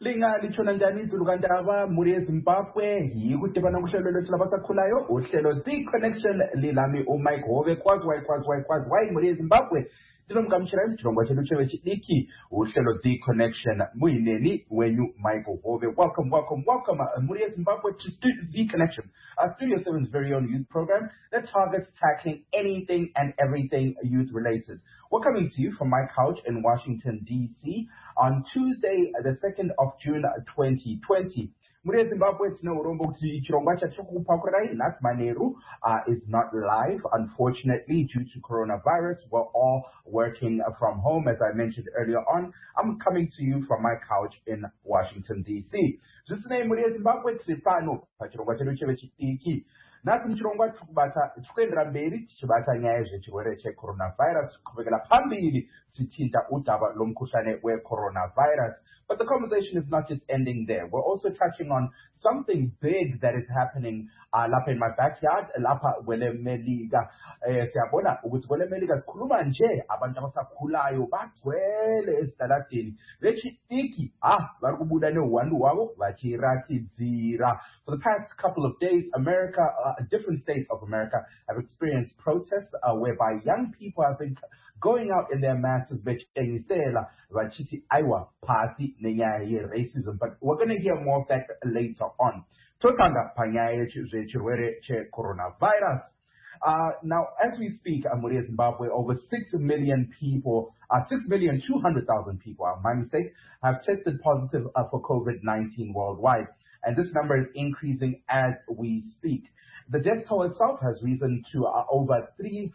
Linga litshona njani izulu kantaba muri eZimbabwe yikudibana kuhlelo lwethu labasakhulayo uhlelo The Connection lilami uMike Hove kwazi muri eZimbabwe ndinomkamshira isijongo sethu chewechidiki uhlelo The Connection muyineni wenyu Michael Hove. Welcome muri eZimbabwe to The Connection, Studio 7's very own youth program that targets tackling anything and everything youth related. We're coming to you from my couch in Washington, D.C. on Tuesday, the 2nd of June, 2020. Muri eZimbabwe tinourombo kuti chirongwa chatirikupakurai nhasi manheru is not live, unfortunately, due to coronavirus. We're all working from home, as I mentioned earlier on. I'm coming to you from my couch in Washington, D.C. Zvisinei muri eZimbabwe tiri pano pachirongwa chedu chevechidiki. Nhasi muchirongwa tikuendera mberi tichibata nyaya yezvechirwere checoronavirus kuvekera pambiri tichiita udhava lomukhuhlane wecoronavirus. But the conversation is not just ending there. We're also touching on something big that is happening lapha in my backyard, lapha kwelemelika. Siyabona ukuthi kwelemelika sikhuluma nje abantu abasakhulayo bagcwele esitaladeni vechidiki vari kubuda neuwandu hwavo vachiratidzira. For the past couple of days, different states of America have experienced protests whereby young people have been going out in their masses vechengisela vachiti aiwa party nenyaya ye-racism. But we're going to hear more of that later on. Totanga panyaya yechirwere che-coronavirus. Now, as we speak, muri eZimbabwe, over 6 million people, 6,200,000 people, my mistake, have tested positive for COVID-19 worldwide. And this number is increasing as we speak. The death toll itself has risen to over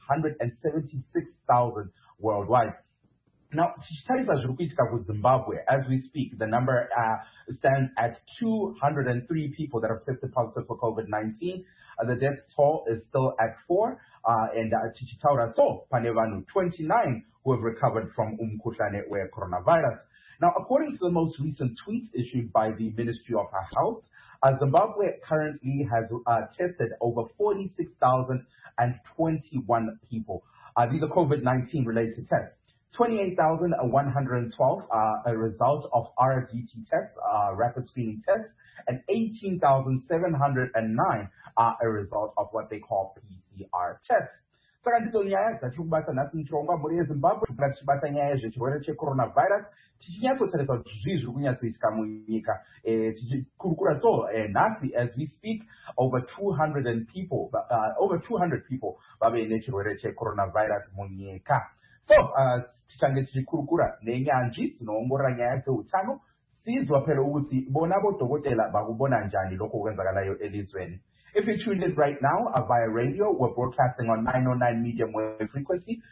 376,000 worldwide. Now, Zimbabwe, as we speak, the number stands at 203 people that have tested positive for COVID-19. The death toll is still at 4, and Chichitaura so Panevanu 29 who have recovered from umkhuhlane coronavirus. Now, according to the most recent tweet issued by the Ministry of Health, Zimbabwe currently has tested over 46,021 people. These are COVID-19 related tests. 28,112 are a result of RDT tests, rapid screening tests, and 18,709 are a result of what they call PCR tests. Saka ndidzo nyaya dzatiri nhasi muchirongwa muri eZimbabwe tichibata nyaya yezvechirwere checoronavirus tichinyatsotarisa kuti zvii zviri kunyatsoitika munyika tichikurukura so nhasi as we speak over 200 people vave nechirwere checoronavirus munyika. So tichange tichikurukura nenyanzvi dzinoongorora nyaya dzeutano sizwa phela ukuthi bona vodokotela vakubona njani lokho kwenzakalayo elizweni. If you tuned in right now via radio, we're broadcasting on 909 medium wave frequency,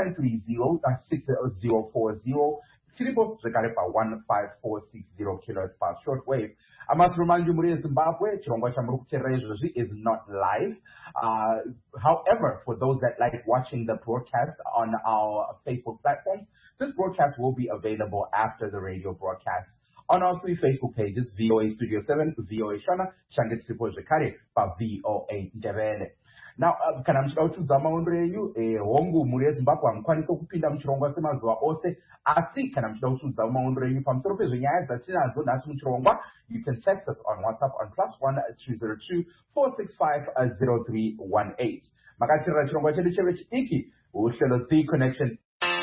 4930-6040, Triple Zekarepa 15460 kilohertz per short wave. I must remind you, muri Zimbabwe, chirongwa chamurukuteraizvozvi is not live. However, for those that like watching the broadcast on our Facebook platforms, this broadcast will be available after the radio broadcast on our 3 Facebook pages, VOA Studio 7, VOA Shona, Shanget Triple Zekare, pa VOA Ndebele. Now, kana mchida uchudza maondo yenyu, hongu muri eZimbabwe hamukwanisa kupinda muchirongwa semazuva ose, asi kana mchida uchudza maondo yenyu pamusoro pezvenyaya dzatinadzo nhasi muchirongwa, you can text us on WhatsApp on +1 202 465 0318. Makatirira chirongwa chedu chevechidiki, uhlelo The Connection.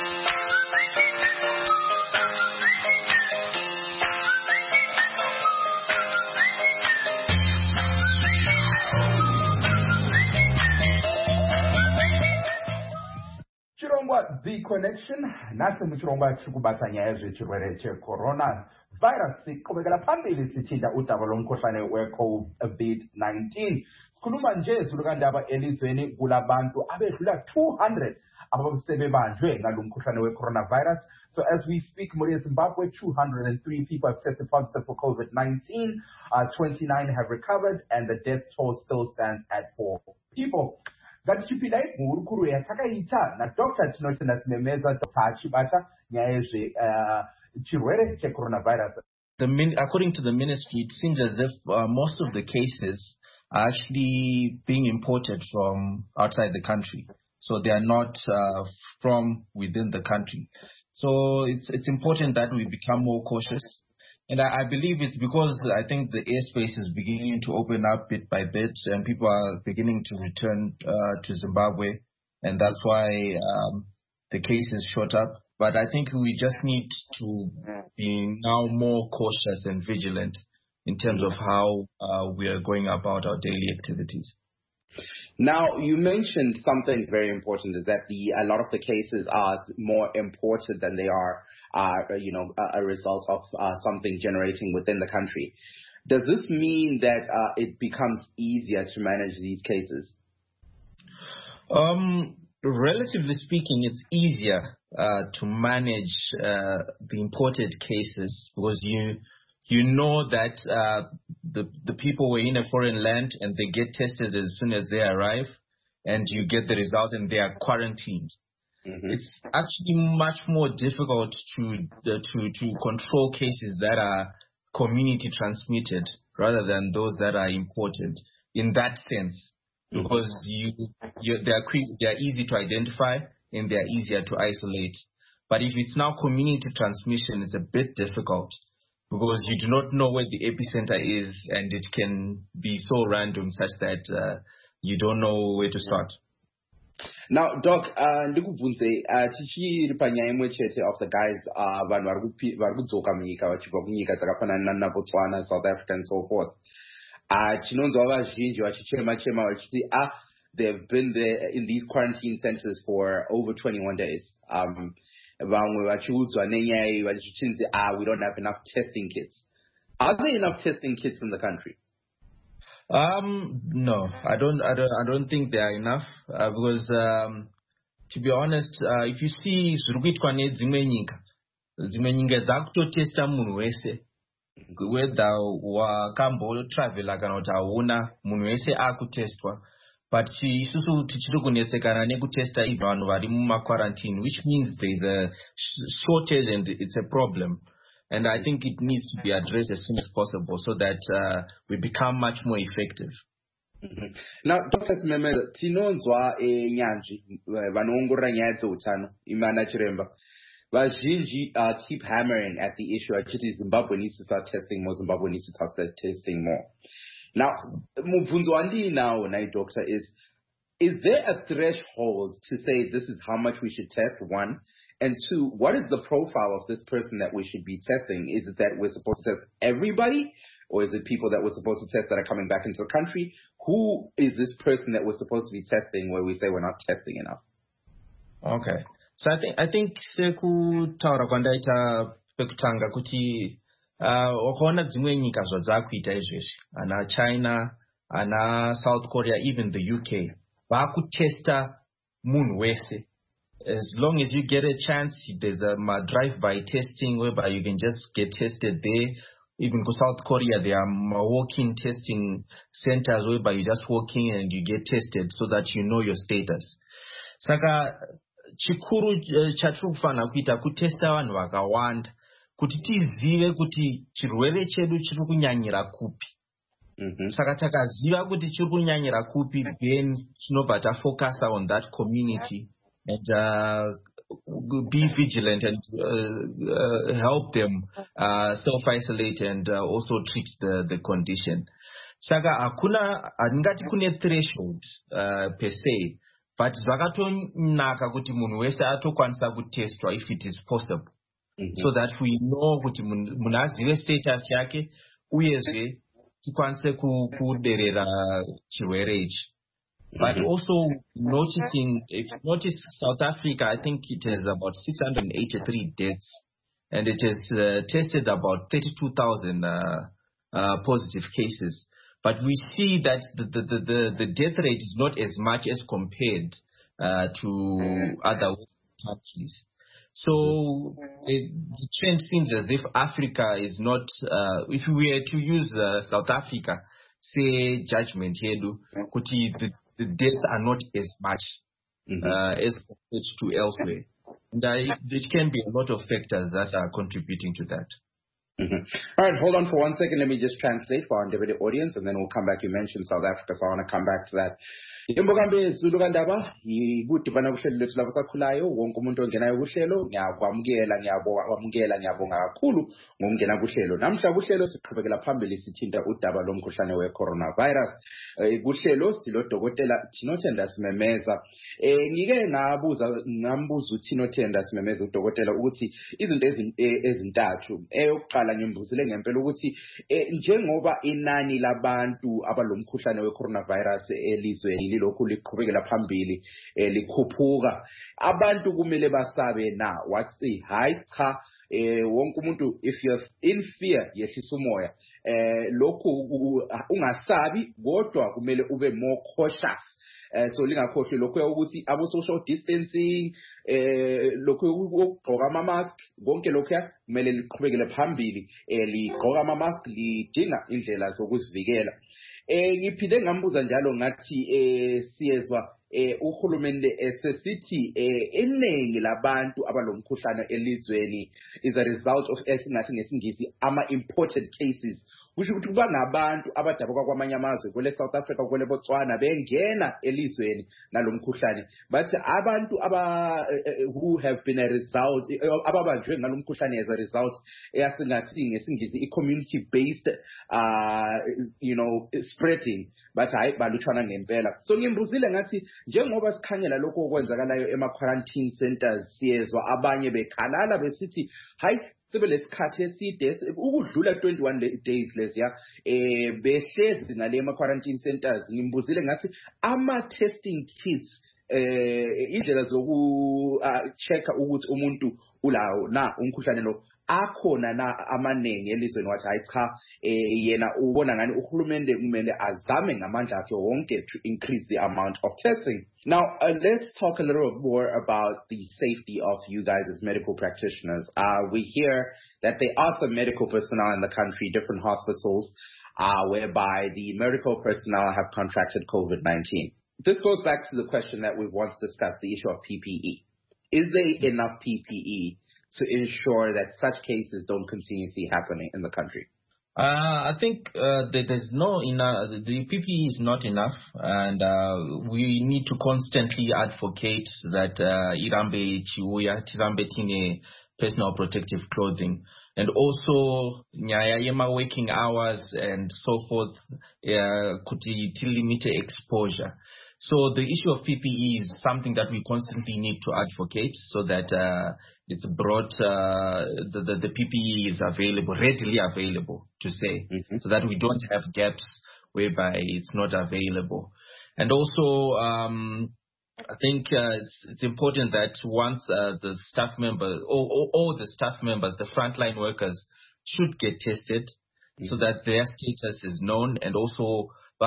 The Connection, nasi muchirongwa chirikubata nyaya yezvechirwere checoronavirus kuvekera pamberi tichiita udhava lomukhuhlane weCovid-19. Sikhuluma nje zulukandaba elizweni kulabantu abedlula 200 abasebebanjwe ngalo mkhuhlane wecoronavirus. So as we speak, muri eZimbabwe, 203 people have tested positive for COVID-19, 29 have recovered, and the death toll still stands at 4 people. Ngatichipindai muhurukuro yatakaita naDr. Tinoti Simemeza achibata nyaya yezvechirwere checoronavirus. According to the ministry, it seems as if most of the cases are actually being imported from outside the country. So they are not from within the country. So it's important that we become more cautious And I believe it's because I think the airspace is beginning to open up bit by bit, and people are beginning to return to Zimbabwe, and that's why the cases shot up. But I think we just need to be now more cautious and vigilant in terms of how we are going about our daily activities. Now, you mentioned something very important, is that a lot of the cases are more imported than they are, a result of something generating within the country. Does this mean that it becomes easier to manage these cases? Relatively speaking, it's easier to manage the imported cases because you know that the people were in a foreign land and they get tested as soon as they arrive, and you get the results and they are quarantined. Mm-hmm. It's actually much more difficult to control cases that are community transmitted rather than those that are imported in that sense, because they are easy to identify and they are easier to isolate. But if it's now community transmission, it's a bit difficult, because you do not know where the epicenter is, and it can be so random such that you don't know where to start. Now, Doc, ndikubvunze tichiri panyaya imwe chete of the guys vanhu vari kudzoka munyika vachibva kunyika dzakafanana naBotswana, South Africa and so forth. Tinonzwa vazhinji vachichema vachiti they've been there in these quarantine centers for over 21 days. Vamwe vachiudzwa nenyaya iyi vachichinzi we don't have enough testing kits. Are there enough testing kits in the country? No, I don't think there are enough because to be honest, if you see zvirikuitwa nedzimwe nyika dzakutotesta munhu wese, whether wakambotravela kana kuti hauna, munhu wese akutestwa. But isusu tichiri kunetsekana nekutesta vanhu vari mumaquarantine, which means there's a shortage and it's a problem. And I think it needs to be addressed as soon as possible so that we become much more effective. Mm-hmm. Now, Dr. Simemelo, tinonzwa nyanzvi vanoongorora nyaya dzeutano imana chiremba vazhinji keep hammering at the issue achiti Zimbabwe needs to start testing more, Zimbabwe needs to start testing more. Now, mubvunzo wandinawo nai doctor is there a threshold to say this is how much we should test, one? And two, what is the profile of this person that we should be testing? Is it that we're supposed to test everybody? Or is it people that we're supposed to test that are coming back into the country? Who is this person that we're supposed to be testing where we say we're not testing enough? Okay. So I think sekutaura kwandaita pekutanga kuti wakaona dzimwe nyika zvadzakuita izvezvi, ana China, ana South Korea, even the UK, vakutesta munhu wese. As long as you get a chance, there's a drive-by testing whereby you can just get tested there. Even for South Korea, there are walk-in testing centers whereby you just walk in and you get tested so that you know your status. Saka chikuru chatiri kufanira kuita kutesta vanhu vakawanda kuti tizive kuti chirwere chedu chiri kunyanyira kupi. Saka takaziva kuti chiri kunyanyira kupi, then tinobva tafocus on that community and be vigilant and help them self-isolate and also treat the condition. Saka handingati kune threshold per se, but zvakatonaka kuti munhu wese atokwanisa kutestwa if it is possible, so that we know kuti munhu azive status yake uyezve tikwanise kuderera chirwere ichi. But also noticing, if you notice South Africa, I think it has about 683 deaths, and it has tested about 32,000 positive cases. But we see that the death rate is not as much as compared to other Western countries. So the trend seems as if Africa is not, if we were to use South Africa, say judgment here, the deaths are not as much as compared to elsewhere. And it can be a lot of factors that are contributing to that. All right, hold on for 1 second. Let me just translate for our Ndebele audience, and then we'll come back. You mentioned South Africa, so I want to come back to that. Imbokambe Zulu Kandaba, yikudibana kuhlelo lethu labasakhulayo wonke umuntu ongenayo kuhlelo ngiyabonga kakhulu ngokungena kuhlelo. Namhla kuhlelo siqhubekela phambili sithinta udaba lomkhuhlane we-coronavirus. Kuhlelo silodokotela Tinothenda Simemeza. Ngike ngambuza uTinothenda Simemeza udokotela ukuthi izinto ezintathu. Eyokuqala ngimbuzile ngempela ukuthi njengoba inani labantu abalomkhuhlane we-coronavirus elizweni lokhu liqhubekela phambili likhuphuka, abantu kumele basabe na? Wathi hayi cha, wonke umuntu if you're in fear yehlisa umoya, lokhu ungasabi kodwa kumele ube more cautious. So lingakhohlwe lokho ukuthi abo social distancing, lokho ukugqoka ama mask, konke lokho kumele liqhubekele phambili, ligqoka ama mask, lidinga indlela zokuzivikela. Ngiphinde ngambuza njalo ngathi siyezwa uhulumende esesithi iningi labantu abalomkhuhlane elizweni is a result of esingathi ngesingisi ama imported cases, kusho ukuthi kuba ngabantu abadabuka kwamanye amazwe kwele South Africa kwele Botswana bengena elizweni nalomkhuhlane, bathi abantu who have been a result ababanjwe ngalomkhuhlane as a result eyasingathi ngesingisi i-community based spreading, bathi hayi balutshwana ngempela. So ngimbuzile ngathi njengoba sikhangela lokho okwenzakalayo ema-quarantine centers, siyezwa abanye bekhalala besithi hayi sebelesikhathi eside ukudlula 21 days leziya behlezi ngale ema-quarantine centers. Ngimbuzile ngathi ama-testing kits, indlela zoku-check-a ukuthi umuntu ulawo na umkhuhlane lo akhona na amaningi elizweni. Wathi hayi cha, yena ubona ngani uhulumende kumele azame ngamandla akhe wonke to increase the amount of testing. Now, let's talk a little bit more about the safety of you guys as medical practitioners. We hear that there are some medical personnel in the country, different hospitals, whereby the medical personnel have contracted COVID-19. This goes back to the question that we've once discussed, the issue of PPE. Is there enough PPE to ensure that such cases don't continuously happen in the country? I think there's no enough. The PPE is not enough, and we need to constantly advocate that irambe chiuya tirambe tine personal protective clothing, and also nyaya yema working hours and so forth kuti limit exposure. So the issue of PPE is something that we constantly need to advocate so that it's brought, the PPE is available, readily available to say, so that we don't have gaps whereby it's not available. And also, I think it's important that once the staff members, all the staff members, the frontline workers should get tested so that their status is known, and also so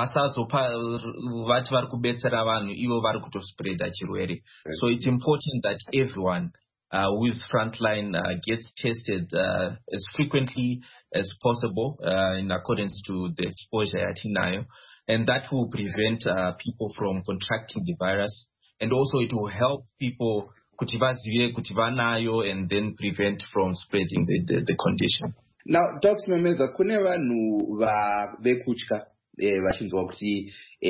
it's important that everyone who is frontline gets tested as frequently as possible in accordance to the exposure at Inayo, and that will prevent people from contracting the virus, and also it will help people and then prevent from spreading the condition. Now, Dr. Memeza, kuneva nu bekuchka vashinzwa kuti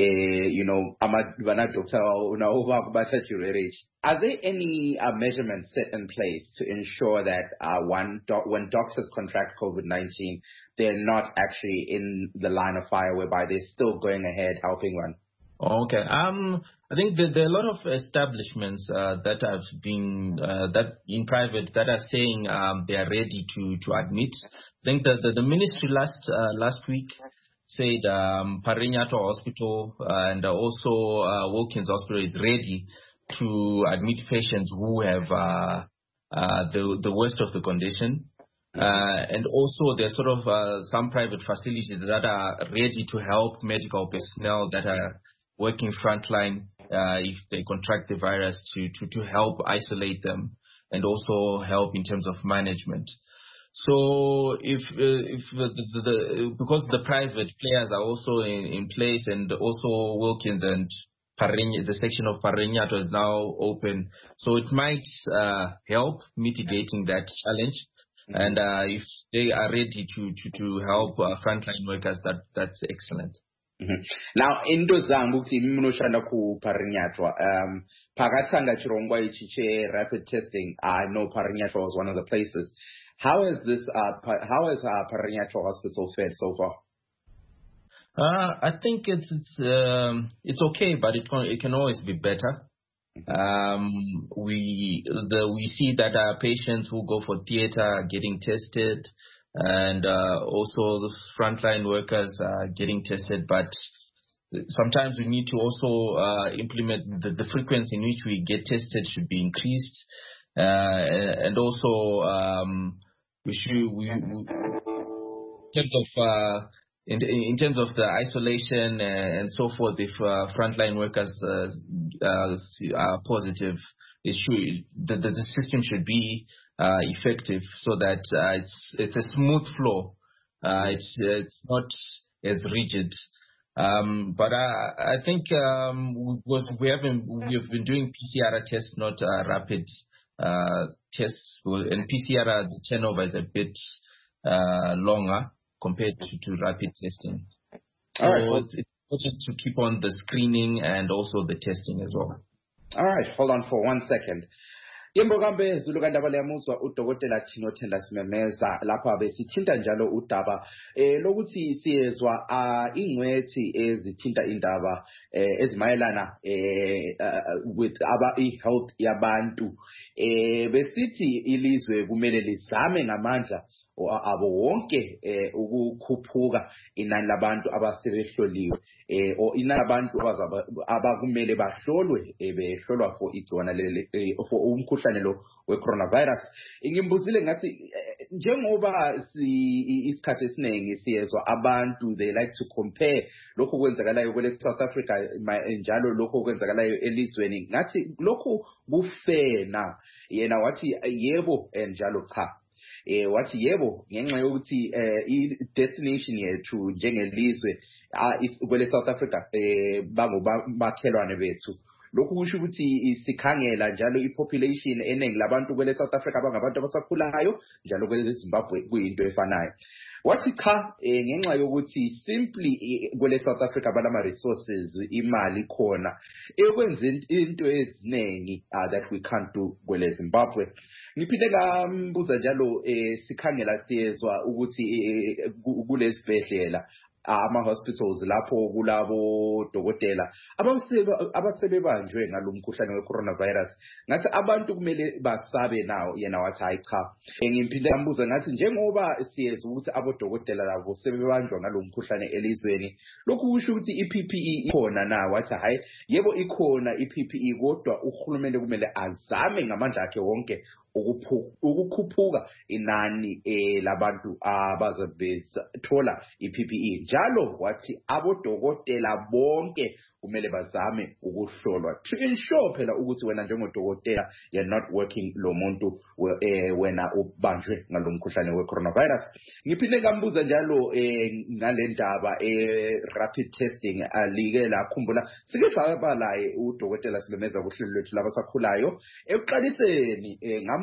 are there any measurements set in place to ensure that when doctors contract COVID-19, they're not actually in the line of fire whereby they're still going ahead helping one? Okay. I think there are a lot of establishments that have been that in private that are saying they are ready to admit. I think the ministry last week said Parenyato Hospital and also Wilkins Hospital is ready to admit patients who have the worst of the condition. And also there's sort of some private facilities that are ready to help medical personnel that are working frontline if they contract the virus to help isolate them and also help in terms of management. So because the private players are also in place, and also Wilkins and the section of Parenyato is now open, so it might help mitigating that challenge. And if they are ready to help frontline workers, that's excellent. Now into zangu kuti munoshanda ku Parinyatwa pakatanga chirongwa ichi che rapid testing. I know Parinyatwa was one of the places. How has Parinyatwa Hospital fared so far? I think it's okay, but it can always be better. We see that our patients who go for theater are getting tested, and also the frontline workers are getting tested. But sometimes we need to also implement the frequency in which we get tested should be increased, and also in terms of the isolation and so forth, if frontline workers are positive, the system should be effective so that it's a smooth flow. It's not as rigid. But I think we have been doing PCR tests, not rapid tests, and PCR the turnover is a bit longer compared to rapid testing. So it's important to keep on the screening and also the testing as well. All right, hold on for 1 second. Yembokambe zulukandaba leyamuzwa udokotela Tino Thenda Simemeza lapho abesithinta njalo udaba lokuthi siyezwa ingcwethi ezithinta indaba ezimayelana with i-health yabantu besithi ilizwe kumele lizame ngamandla abo wonke ukukhuphuka inani labantu abasebehloliwe o inani labantu abakumele bahlolwe behlolwa for igcona leli for umkhuhlane lo we-coronavirus. Ngimbuzile ngathi njengoba isikhathi esiningi siyezwa abantu they like to compare lokho kwenzakalayo kwele South Africa njalo lokho kwenzakalayo elizweni ngathi lokho kufair na yena wathi yebo njalo cha. Wathi yebo ngenxa yokuthi i-destination yethu njengelizwe kwele South Africa bangomakhelwane bethu. Lokhu kusho ukuthi sikhangela njalo i-population eningi labantu kwele South Africa abangabantu abasakhulayo njalo kwele Zimbabwe kuyinto efanayo. Wathi cha ngenxa yokuthi simply kwele South Africa banama resources imali khona ekwenza into eziningi that we can't do kwele Zimbabwe. Ngiphinde ngambuza njalo sikhangela siyezwa ukuthi kulesibhedlela ama-hospitals lapho kulabo dokotela abasebebanjwe ngalomkhuhlane we-coronavirus ngathi abantu kumele basabe nawo yena wathi hayi cha. Ngiphinde ngambuza ngathi njengoba siyezwa ukuthi abodokotela labo sebebanjwa ngalomkhuhlane elizweni lokhu kusho ukuthi i-PPE ikhona na? Wathi hayi yebo ikhona i-PPE kodwa uhulumende kumele azame ngamandla akhe wonke ukukhuphuka inani labantu abazabethola i-PPE njalo wathi abodokotela bonke kumele bazame ukuhlolwa to ensure phela ukuthi wena njengodokotela you're not working lo muntu wena ubanjwe ngalomkhuhlane we-coronavirus. Ngiphinde ngambuza njalo ngale ndaba rapid testing alike lakhumbula sike sabalaye udokotela Simemeza kuhlelo lwethu labasakhulayo ekuqaliseni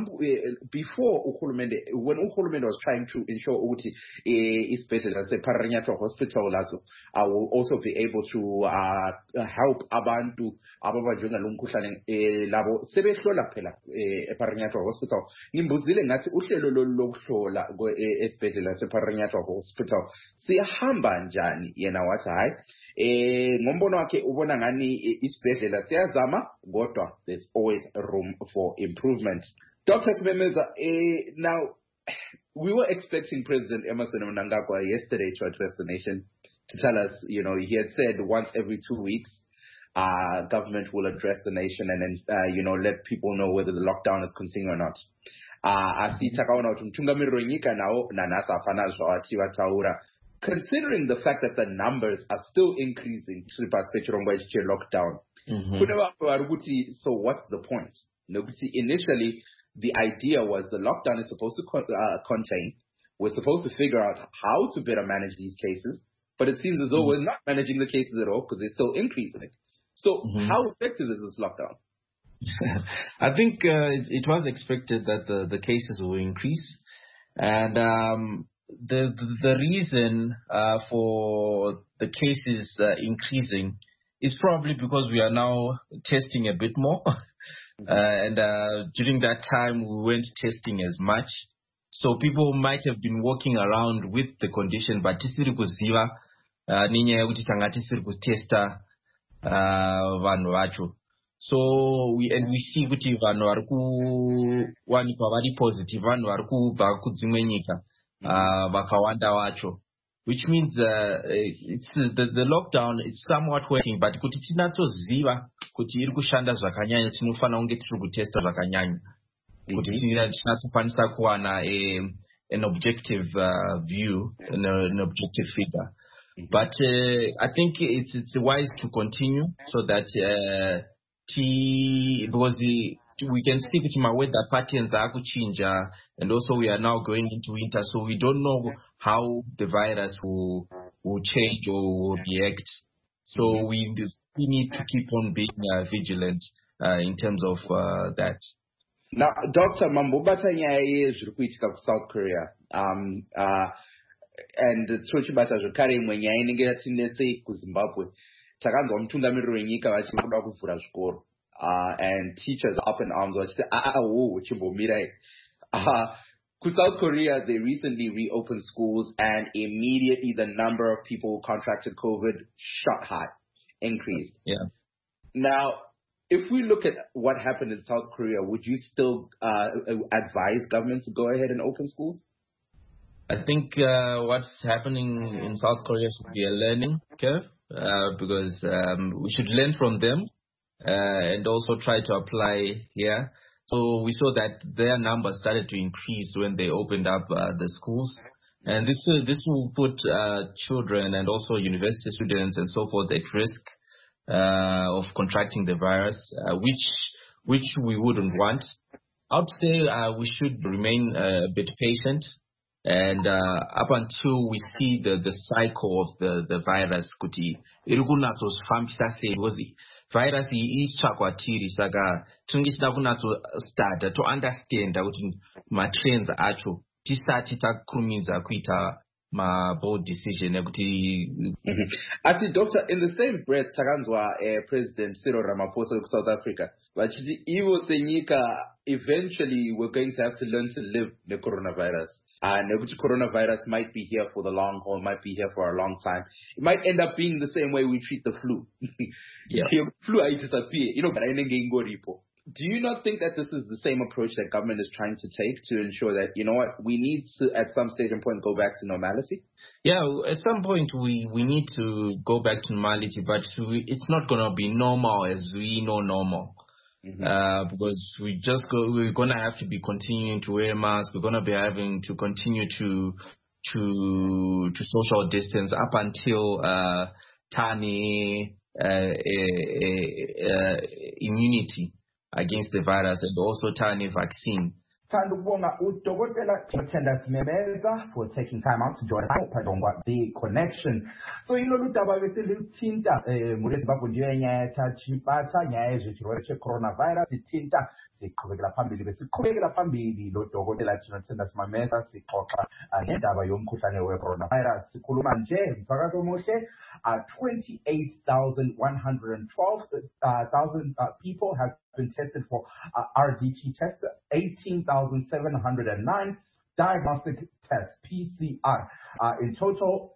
before uhulumende when uhulumende was trying to ensure ukuthi isibhedlela seParinyatwa Hospital lazo I will also be able to help abantu ababanjwe ngalomkhuhlane labo sebehlola phela eParinyatwa Hospital. Ngimbuzile ngathi uhlelo lokuhlola esibhedlela seParinyatwa Hospital siyahamba njani? Yena wathi hayi ngombono wakhe ubona ngani isibhedlela siyazama kodwa there's always room for improvement. Dr. Simemeza, now we were expecting President Emmerson Mnangagwa yesterday to address the nation to tell us, you know, he had said once every 2 weeks, government will address the nation and then, you know, let people know whether the lockdown is continuing or not. Considering the fact that the numbers are still increasing to the lockdown, so what's the point? Initially, the idea was the lockdown is supposed to contain. We're supposed to figure out how to better manage these cases, but it seems as though we're not managing the cases at all because they're still increasing. So how effective is this lockdown? I think it was expected that the cases will increase. And the reason for the cases increasing is probably because we are now testing a bit more. And during that time, we weren't testing as much. So people might have been walking around with the condition, but tisiri kuziva ninyaya yekuti tanga tisiri kutesta vanhu vacho. So we see kuti vanhu vari kuwanikwa vari positive, vanhu vari kubva kudzimwe nyika vakawanda vacho, which means it's the lockdown is somewhat working, but kuti tinatsoziva kuti iri kushanda zvakanyanya tinofanira kunge tiri kutesta zvakanyanya kuti tinatsokwanisa kuwana an objective view, an objective figure. But I think it's wise to continue so that because we can see that weather patterns are change, and also we are now going into winter, so we don't know how the virus will change or will react. So we need to keep on being vigilant in terms of that. Now, Dr. Mambobata nyaye zviri kuitika ku South Korea. And tochibata zvakare imwe nyaya inenge yatinetse kuZimbabwe. Takanzwa mutungamiriri wenyika vachida kuvhura zvikoro. And teachers up in arms vachiti chimbomirai. Ku South Korea, they recently reopened schools, and immediately the number of people who contracted COVID shot high, increased. Yeah. Now, if we look at what happened in South Korea, would you still advise government to go ahead and open schools? I think what's happening in South Korea should be a learning curve, because we should learn from them and also try to apply here. So we saw that their numbers started to increase when they opened up the schools. And this will put children and also university students and so forth at risk of contracting the virus, which we wouldn't want. I would say we should remain a bit patient, and up until we see the cycle of the virus, kuti irikunatosfambisa sei, because virus ichakwatiri, saka tinenge tichida kunatsostata to understand kuti matrends acho tisati takurumidza kuita bold decision. I see, Doctor, in the same breath, takanzwa President Cyril Ramaphosa of South Africa, vachiti ivo senyika eventually we're going to have to learn to live the coronavirus. And the coronavirus might be here for the long haul, might be here for a long time. It might end up being the same way we treat the flu. Yeah. Flu might disappear. Do you not think that this is the same approach that government is trying to take to ensure that, we need to, at some stage and point, go back to normality? Yeah, at some point we need to go back to normality, but it's not going to be normal as we know normal. Because we're going to have to be continuing to wear masks. We're going to be having to continue to social distance up until immunity against the virus, and also tiny vaccine. Tandubonga udokotela Tenda Simemeza for taking time out to join us. The connection. So lutaba besiluthinta muleZimbabwe ndiyo nyaya tachibata nyaya yezvirwere cheCoronavirus ithinta siqhubekela phambili lo dokotela Tenda Simemeza sixoxa ngendaba yomkhuhlane weCoronavirus. Sikhuluma nje msakazo omuhle 28,112 people have been tested for RDT tests, 18,709 diagnostic tests, PCR. In total,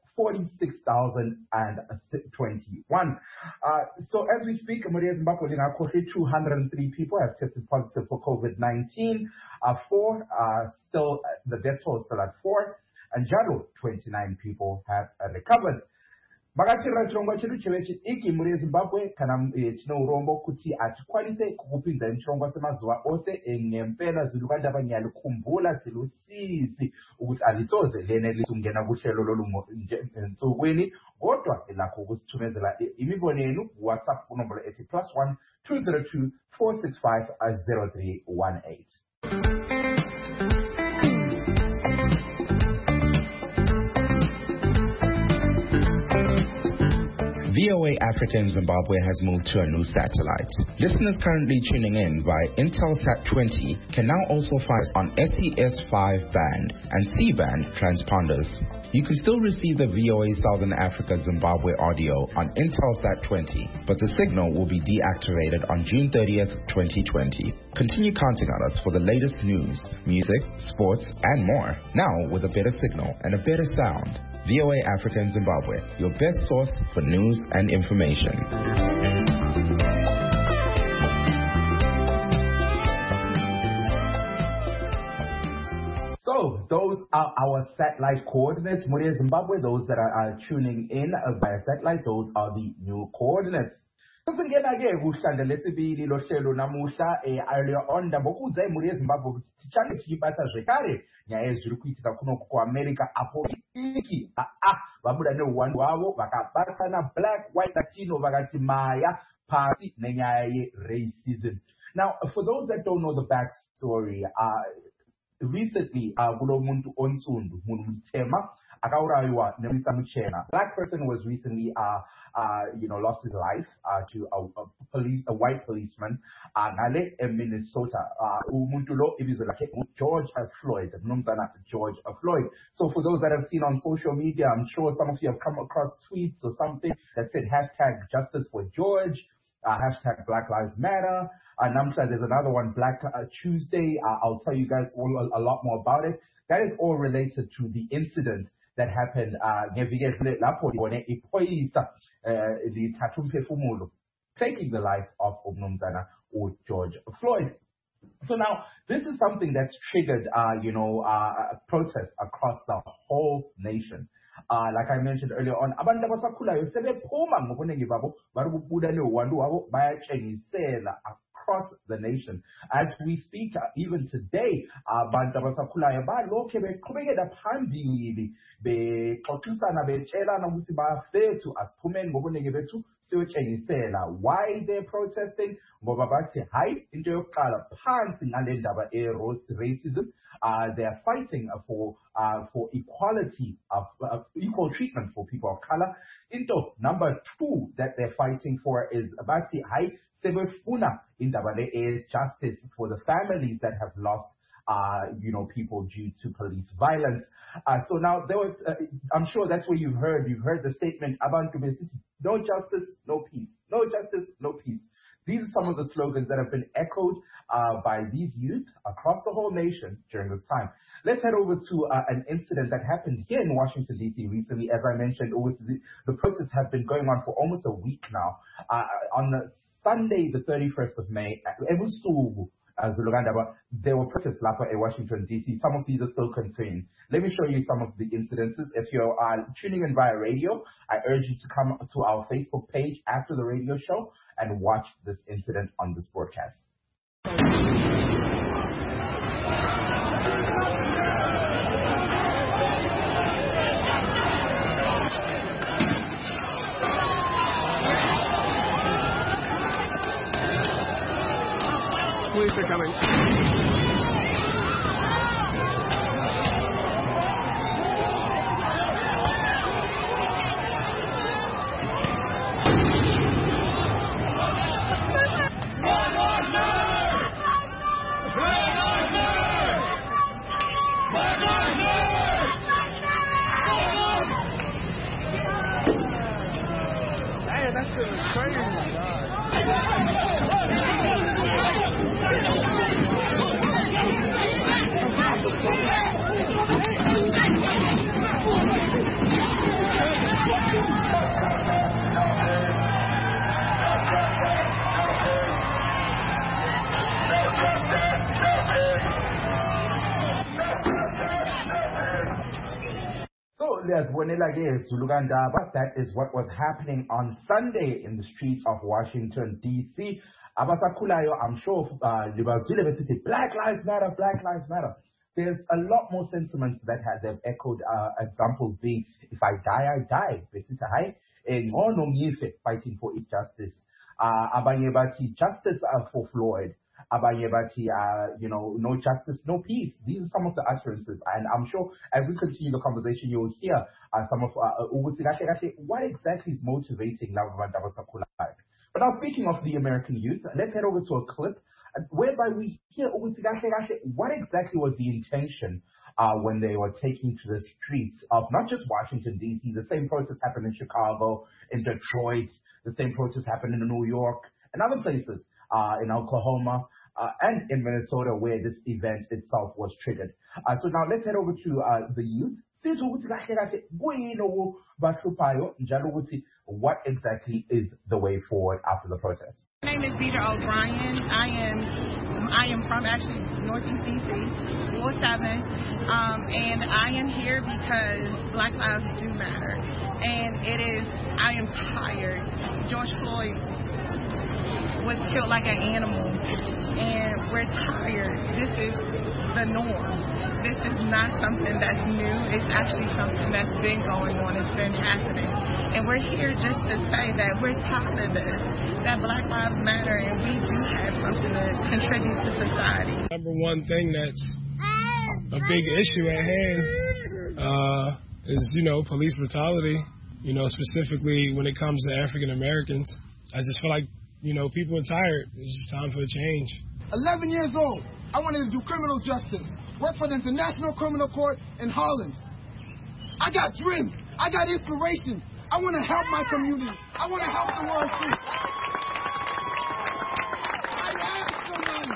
46,021. So as we speak, muleZimbabwe 203 people have tested positive for COVID-19. 4 still, the death toll is still at 4. And Jalo, 29 people have recovered. Makachira chirongwa chedu chevechi iki muleZimbabwe kana chino urombo kuti atikwanise kukupinza chirongwa semazuva ose ngempela zilukandaba nyalikhumbula silusisi ukuthi alisoze lene lisungena kuhlelo lolunsukwini kodwa lakho ukusithumezela imibono yenu WhatsApp kunombolo ethi +1 202 465 0318. VOA Africa in Zimbabwe has moved to a new satellite. Listeners currently tuning in via Intelsat 20 can now also find us on SES-5 band and C-band transponders. You can still receive the VOA Southern Africa Zimbabwe audio on Intelsat 20, but the signal will be deactivated on June 30th, 2020. Continue counting on us for the latest news, music, sports, and more. Now with a better signal and a better sound. VOA Africa in Zimbabwe, your best source for news and information. So those are our satellite coordinates. Muria Zimbabwe, those that are tuning in via satellite, those are the new coordinates. Singena-ke kuhlanda lesibili lohlelo namuhla earlier on ndambokuza eMuria Zimbabwe ukuthi tichane tichibata zvekare nyaya zviri kuitika kuno kuAmerica apo iki vabuda neuwandu hwavo vakabatana black white latino vakati maya pasi nenyaya ye-racism. Now for those that don't know the backstory, recently kulo muntu onsundu munhu mutema akaurayiwa nemisa muchena. Black person was recently lost his life to a white policeman ngale eMinnesota. Umuntu lo ibizo lakhe George Floyd, mnumzana George Floyd. So for those that have seen on social media, I'm sure some of you have come across tweets or something that said #Justice for George, #Black Lives Matter. Namsha, there's another one, Black Tuesday. I'll tell you guys all a lot more about it. That is all related to the incident that happened taking the life of Mnumzana or George Floyd. So now this is something that's triggered protests across the whole nation. Like I mentioned earlier on, abantu abasakhulayo sebephuma ngobunengi babo bari kubuda neuwandu wabo bayatshengisela across the nation. As we speak, even today, abantu abasakhulayo balokhe beqhubekela phambili bexoxisana betshelana ukuthi bafethu asiphumeni ngobunengi bethu siyotshengisela. Why they're protesting? Ngoba bathi hayi into yokuqala phansi ngale ndaba racism. They are fighting for equality of equal treatment for people of color. Into number 2 that they're fighting for is bathi hayi sebefuna indaba le justice for the families that have lost people due to police violence. So now there was, I'm sure that's what you've heard the statement, abantu besithi, no justice, no peace. No justice, no peace. These are some of the slogans that have been echoed by these youth across the whole nation during this time. Let's head over to an incident that happened here in Washington, D.C. recently. As I mentioned, the protests have been going on for almost a week now. On Sunday, the 31st of May, there were protests in Washington, D.C. Some of these are still continuing. Let me show you some of the incidences. If you are tuning in via radio, I urge you to come to our Facebook page after the radio show and watch this incident on this broadcast. Police are coming. That is what was happening on Sunday in the streets of Washington, D.C. Abasakhulayo, I'm sure, Black Lives Matter, Black Lives Matter. There's a lot more sentiments that have echoed, examples being, if I die, I die. Fighting for justice. Justice for Floyd. abanye bathi, no justice, no peace. These are some of the utterances, and I'm sure as we continue the conversation, you'll hear some of what exactly is motivating laba bantu abasakhulayo. But now, speaking of the American youth, let's head over to a clip whereby we hear what exactly was the intention when they were taking to the streets of not just Washington, D.C. The same protest happened in Chicago, in Detroit. The same protest happened in New York and other places, in Oklahoma, and in Minnesota, where this event itself was triggered. So now let's head over to the youth. What exactly is the way forward after the protest? My name is Deidre O'Brien. I am from actually Northeast DC, Ward 7, and I am here because Black lives do matter. And I am tired. George Floyd was killed like an animal, and we're tired. This is the norm. This is not something that's new. It's actually something that's been going on. It's been happening. And we're here just to say that we're tired of this, that Black lives matter, and we do have something to contribute to society. Number one thing that's a big issue at hand is, police brutality, specifically when it comes to African Americans. I just feel like, people are tired. It's just time for a change. 11 years old, I wanted to do criminal justice, work for the International Criminal Court in Harlem. I got dreams. I got inspiration. I want to help my community. I want to help the world too. I am somebody.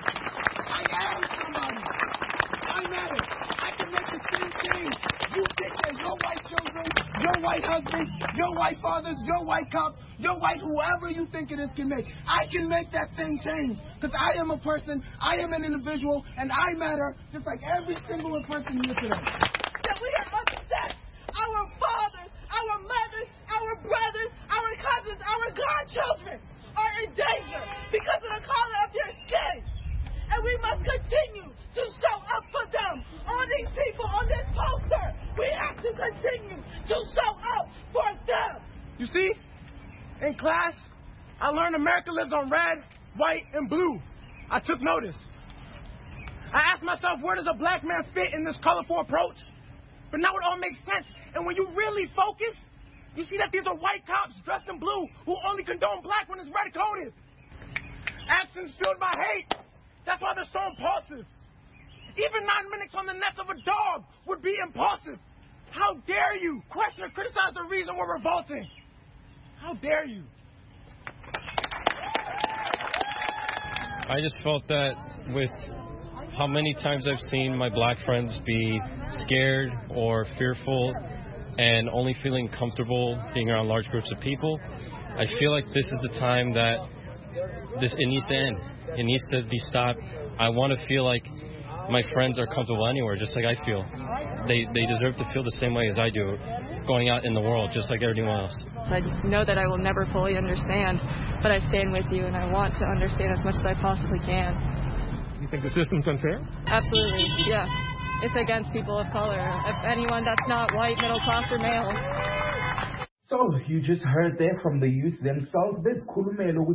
I matter. I can make the same change. You think that your white children, your white husbands, your white fathers, your white cops, your white whoever you think it is can make. I can make that same change because I am a person, I am an individual, and I matter just like every single person here today. That we are upset. Our fathers, our mothers, our brothers, our cousins, our godchildren are in danger because of the color of their skin. And we must continue to show up for them. All these people on this poster, we have to continue to show up for them. You see, in class, I learned America lives on red, white, and blue. I took notice. I asked myself, where does a black man fit in this colorful approach? But now it all makes sense. And when you really focus, you see that these are white cops dressed in blue who only condone black when it's red coded. Actions fueled by hate. That's why they're so impulsive. Even 9 minutes on the necks of a dog would be impulsive. How dare you question or criticize the reason we're revolting? How dare you? I just felt that with how many times I've seen my black friends be scared or fearful and only feeling comfortable being around large groups of people, I feel like this is the time that it needs to end. It needs to be stopped. I want to feel like my friends are comfortable anywhere, just like I feel. They deserve to feel the same way as I do, going out in the world, just like everyone else. I know that I will never fully understand, but I stand with you, and I want to understand as much as I possibly can. You think the system's unfair? Absolutely, yeah. It's against people of color. If anyone that's not white, middle class, or male. So you just heard there from the youth themselves. Now, for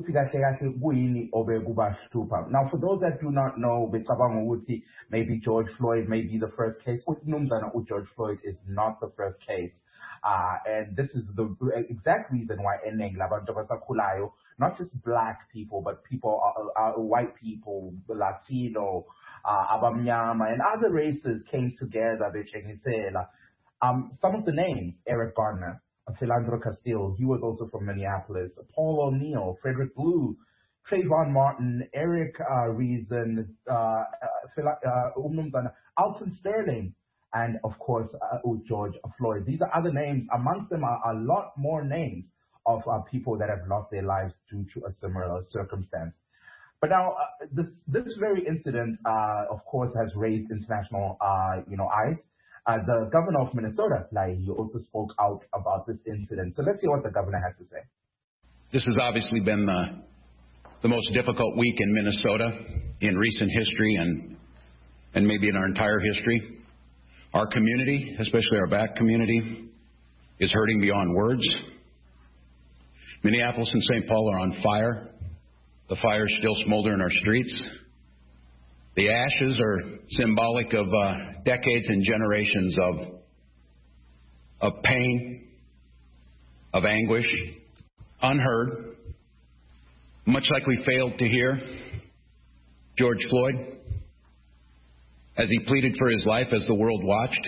those that do not know, maybe George Floyd may be the first case. George Floyd is not the first case. And this is the exact reason why not just black people, but people, white people, Latino, Abamyama, and other races came together. Some of the names: Eric Garner, Philandro Castile, he was also from Minneapolis, Paul O'Neill, Frederick Blue, Trayvon Martin, Eric Reason, Alton Sterling, and of course George Floyd. These are other names. Amongst them are a lot more names of people that have lost their lives due to a similar circumstance. But now this very incident, of course, has raised international eyes. The governor of Minnesota, he also spoke out about this incident. So let's hear what the governor has to say. This has obviously been the most difficult week in Minnesota in recent history and maybe in our entire history. Our community, especially our black community, is hurting beyond words. Minneapolis and St. Paul are on fire. The fires still smolder in our streets. The ashes are symbolic of decades and generations of pain, of anguish, unheard, much like we failed to hear George Floyd as he pleaded for his life as the world watched,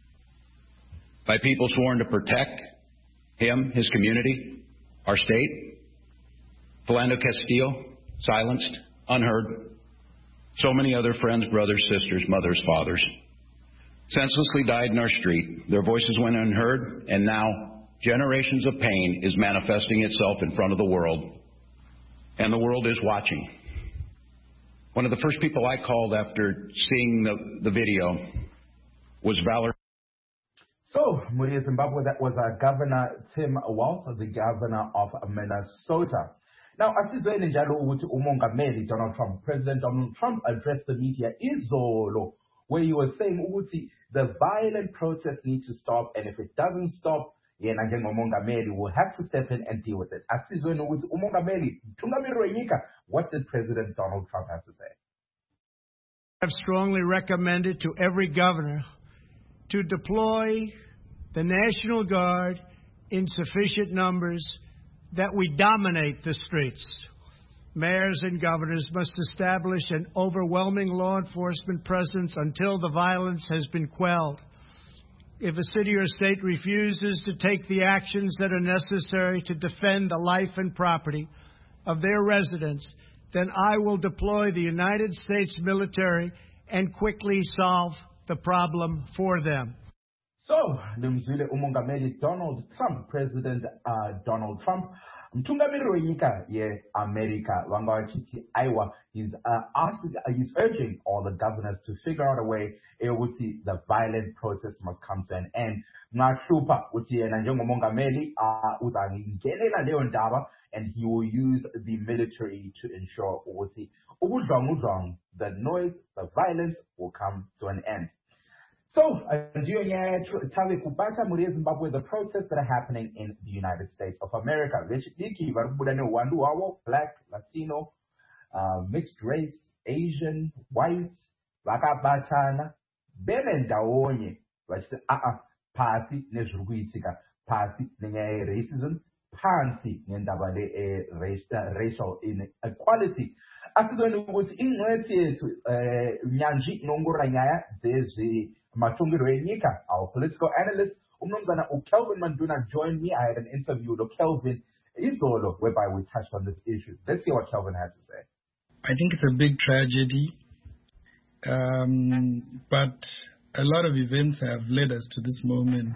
by people sworn to protect him, his community, our state. Philando Castillo, silenced, unheard. So many other friends, brothers, sisters, mothers, fathers, senselessly died in our street. Their voices went unheard, and now generations of pain is manifesting itself in front of the world, and the world is watching. One of the first people I called after seeing the video was Valerie. So, muri Zimbabwe, that was Governor Tim Walz, the governor of Minnesota. Now, asizweni njalo ukuthi umongameli Donald Trump, President Donald Trump addressed the media izolo, where he was saying ukuthi the violent protests need to stop, and if it doesn't stop, yena njengomongameli will have to step in and deal with it. Asizweni ukuthi umongameli, Thungameli wenyika, what did President Donald Trump have to say? I've strongly recommended to every governor to deploy the National Guard in sufficient numbers that we dominate the streets. Mayors and governors must establish an overwhelming law enforcement presence until the violence has been quelled. If a city or state refuses to take the actions that are necessary to defend the life and property of their residents, then I will deploy the United States military and quickly solve the problem for them. So, nimzwile umongameli Donald Trump, President Donald Trump, mthungameli wenyika ye-America, wangawachithi aiwa, he's urging all the governors to figure out a way ukuthi the violent protests must come to an end. Ngashupa uthi yena njengomongameli uzangelela leyo ndaba, and he will use the military to ensure ukuthi ubudlwangudlwangu, the noise, the violence will come to an end. So, the protests that are happening in the United States of America, black, Latino, mixed race, Asian, white, vakabatana, benendawonye, party nezrukuitika, party racism, pansi ngendaba racial inequality. Asizweni ukuthi ingcwethi yethu nyanji nonguranyaya zezi machungiro yenyika, our political analyst umnumzana uKelvin Manduna joined me. I had an interview with Kelvin izolo whereby we touched on this issue. Let's see what Kelvin has to say. I think it's a big tragedy, but a lot of events have led us to this moment,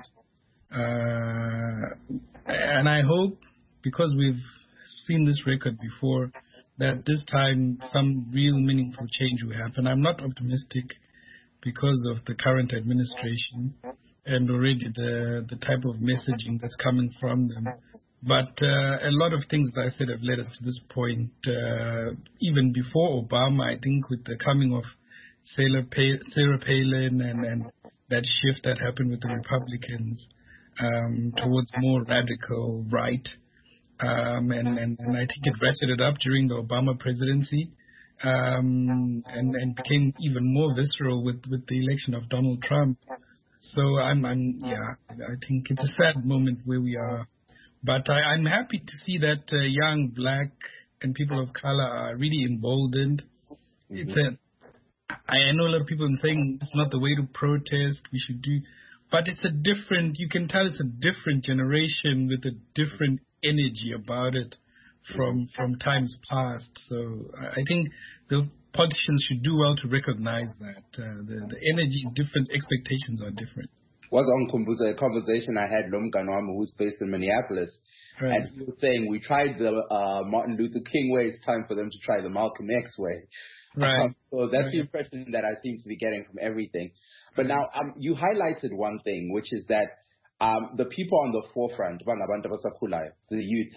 and I hope, because we've seen this record before, that this time some real meaningful change will happen. I'm not optimistic because of the current administration and already the type of messaging that's coming from them. But a lot of things that I said have led us to this point. Even before Obama, I think with the coming of Sarah Palin and that shift that happened with the Republicans towards more radical right, and I think it ratcheted up during the Obama presidency, and became even more visceral with the election of Donald Trump. So I think it's a sad moment where we are. But I'm happy to see that young black and people of color are really emboldened. Mm-hmm. I know a lot of people are saying it's not the way to protest, we should do, but it's you can tell it's a different generation with a different energy about it from times past. So I think the politicians should do well to recognize that. The energy, different expectations are different. Was on a conversation I had with Lomganwama, who's based in Minneapolis, right. And he was saying we tried the Martin Luther King way, it's time for them to try the Malcolm X way. Right. So that's the impression that I seem to be getting from everything. But now you highlighted one thing, which is that the people on the forefront, the youth,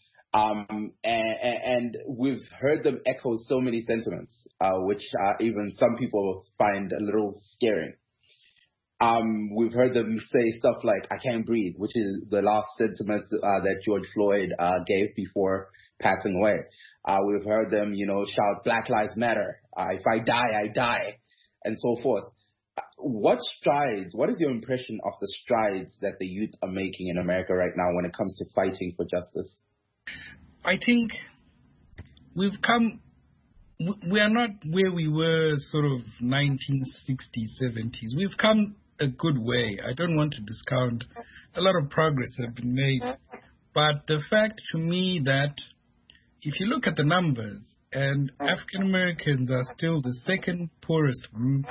and we've heard them echo so many sentiments, which even some people find a little scaring. We've heard them say stuff like, I can't breathe, which is the last sentiments that George Floyd gave before passing away. We've heard them, shout Black Lives Matter. If I die, I die, and so forth. What is your impression of the strides that the youth are making in America right now when it comes to fighting for justice? I think we are not where we were sort of 1960s, 70s. We've come a good way. I don't want to discount. A lot of progress has been made. But the fact to me that if you look at the numbers, and African Americans are still the second poorest group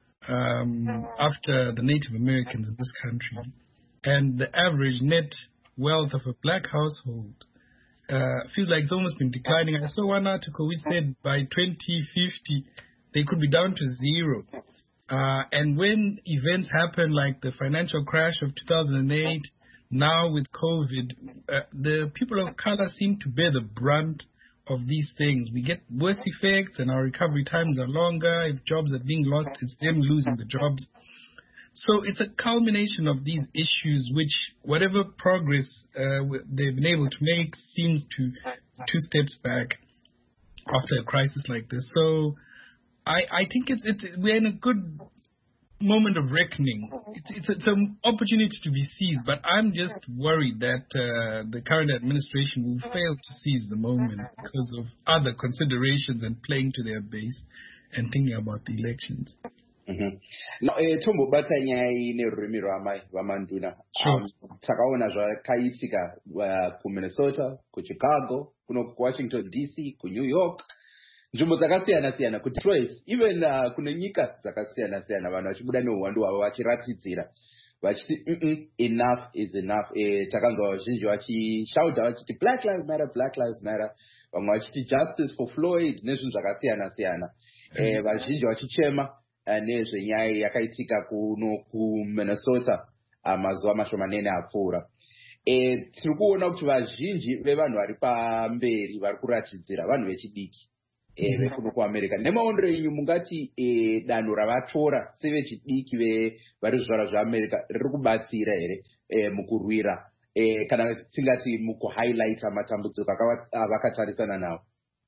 after the Native Americans in this country, and the average net wealth of a black household feels like it's almost been declining. I saw one article which said by 2050 they could be down to zero. And when events happen like the financial crash of 2008, now with COVID, the people of color seem to bear the brunt of these things. We get worse effects and our recovery times are longer. If jobs are being lost, it's them losing the jobs. So it's a culmination of these issues which, whatever progress they've been able to make, seems to 2 steps back after a crisis like this. So I think we're in a good moment of reckoning. It's an opportunity to be seized, but I'm just worried that the current administration will fail to seize the moment because of other considerations and playing to their base and thinking about the elections. No, Tombo batanyai ne rurimi rwamanduna. Takaona zvakaitika ku Minnesota, ku Chicago, kuno ku Washington DC, ku New York. Nzvimbo dzakasiyana-siyana, ku Detroit, even kune nyika dzakasiyana-siyana, vanhu vachibuda neuwandu hwavo vachiratidzira vachiti enough is enough. Takanzwa vazhinji vachishauta vachiti Black Lives Matter, Black Lives Matter, vamwe vachiti justice for Floyd nezvinhu zvakasiyana-siyana. Vazhinji vachichema nezvenyaya yakaitika kuno ku Minnesota mazuva mashomanene apfuura. Tiri kuona kuti vazhinji vevanhu vari pamberi vari kuratidzira vanhu vechidiki vekuno kuAmerica. Nemaondero enyu mungati danho ravatora sevechidiki vari zvizvarwa zveAmerica riri kubatsira here mukurwira kana tingati mukuhighlighta matambudziko avakatarisana nawo?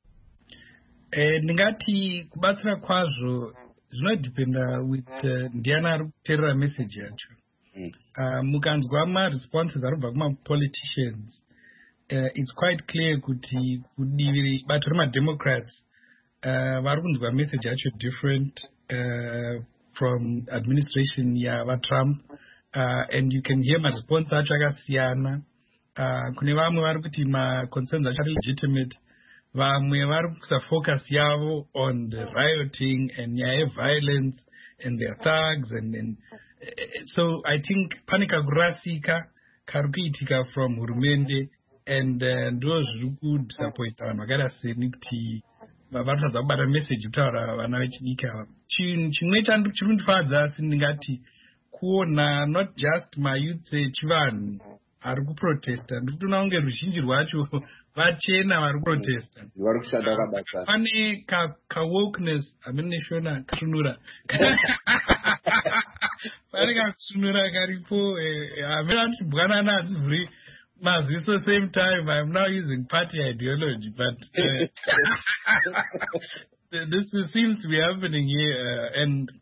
Ndingati kubatsira kwazvo zvinodependa with ndiani ari kuteerera message yacho. Mukanzwa ma-responses aribva kuma-politicians, it's quite clear kuti kudivi bato rema-Democrats vari kunzwa message yacho different from administration yava-Trump, and you can hear ma-response acho akasiyana. Kune vamwe vari kuti ma-concerns acho ari legitimate, vamwe vari kuisa focus yavo on the rioting and nyaya violence and their thugs and so I think panika kurasika kari kuitika from hurumende and ndo zviri kudisappointa vanhu vakaita seni kuti varikutadza kubata message kutaura vana vechidiki ava. Chimwe chiri kundifadza asi ndingati kuona not just mayouth echivanhu ari kuprotesta. Ndiri kutoona kunge ruzhinji rwacho vachena vari kuprotesta. Pane ka-wokeness hamene neshona kasunura. Pane kasunura karipo. Hamene anotibwanana hadzivhuri maziso same time. I'm now using party ideology, but this seems to be happening here. And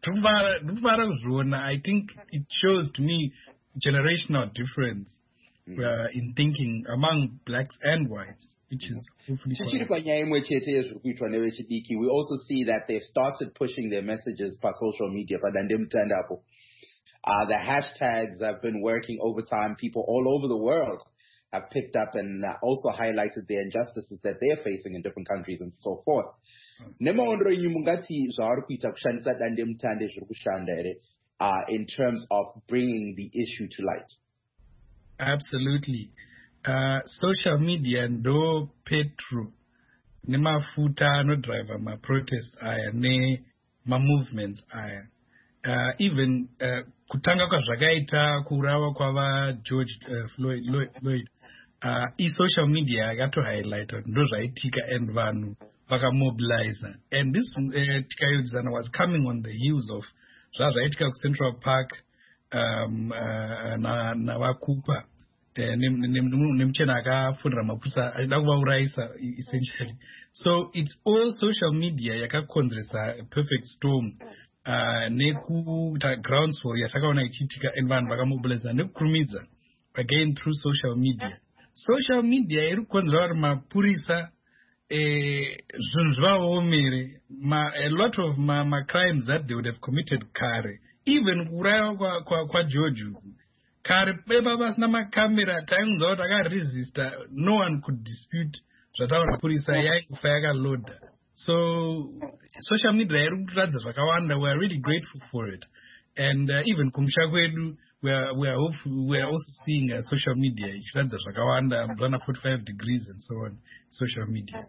I think it shows to me generational difference in thinking among blacks and whites, which is hopefully we also see that they've started pushing their messages by social media. The hashtags have been working over time. People all over the world have picked up and also highlighted the injustices that they're facing in different countries and so forth. In terms of bringing the issue to light. Absolutely. Social media ndo petro nemafuta anodriva ma-protest aya nema-movements aya. Even kutanga kwazvakaita kuurawa kwava George Floyd, social media yakatohighlighta kuti ndo zvaitika and vanhu vakamobiliza. And this tikayudzana was coming on the heels of zvazvaitika kuCentral Park navakupa nemchena akafundira mapurisa aida kuvaurayisa essentially. So it's all social media yakakonzeresa a perfect storm nekuita groundswell yatakaona ichiitika and vanhu vakamobiliza nekukurumidza again through social media. Social media iri kukonzera kuti mapurisa zvinhu zvivaomere. A lot of crimes that they would have committed kare, even kuuraya kwageorge kare beba vasina makamera tainzwa kuti akaresista, no one could dispute zvataura mapurisa yaikufa yakaloda. So social media iri kuratidza zvakawanda. We are really grateful for it, and even kumusha kwedu we are also seeing social media ichiratidza zvakawanda, Blana 45 degrees and so on, social media.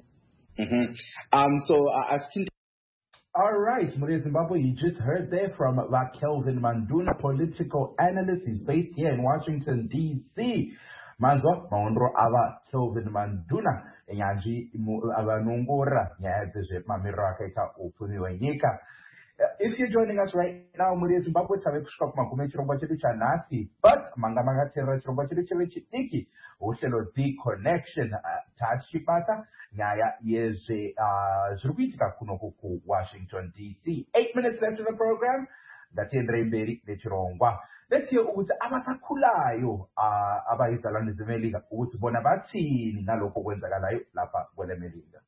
All right, Muria Zimbabwe, you just heard there from Kelvin Manduna, political analyst. He's based here in Washington, D.C. Manzo, Maundro Ava Kelvin Manduna, Yanji Avanungora, Yazje Mamiraka, Upuniwanyika. If you're joining us right now, Muria Zimbabwe, Savishop Makume Chirombachidu Chanasi, but Mangamanga Terra Chirombachidu Chiki, Ushelo D Connection, Tachipata. Nyaya yeze zvirukuitika kuno ku Washington DC. 8 minutes left in the program. Ndatendere mberi nechirongwa. Let's hear ukuthi abasakhulayo abayizalwane zeMelika ukuthi bona bathini ngalokho kwenzakalayo lapha kweleMelika.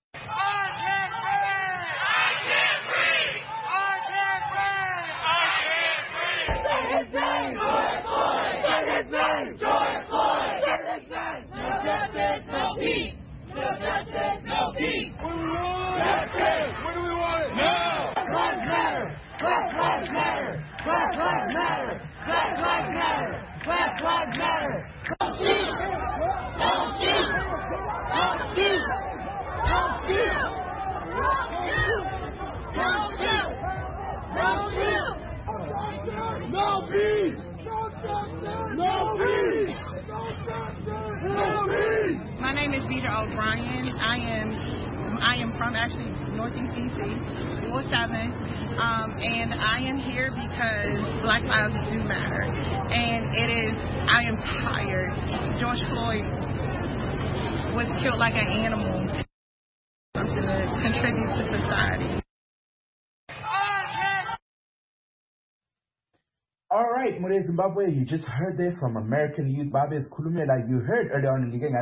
No peace. What do we want? No. Black matter. Black lives matter. Black lives matter. Black lives matter. Black lives matter. Don't shoot. Don't shoot. Don't shoot. Don't shoot. Don't shoot. Don't shoot. No peace. No peace. No peace. My name is Deidre O'Brien. I am from actually Northeast DC, Ward 7, and I am here because Black lives do matter. And I am tired. George Floyd was killed like an animal. Something to contribute to society. All right, Muria Zimbabwe, you just heard there from American Youth Babes Kulumela. You heard earlier on in the game,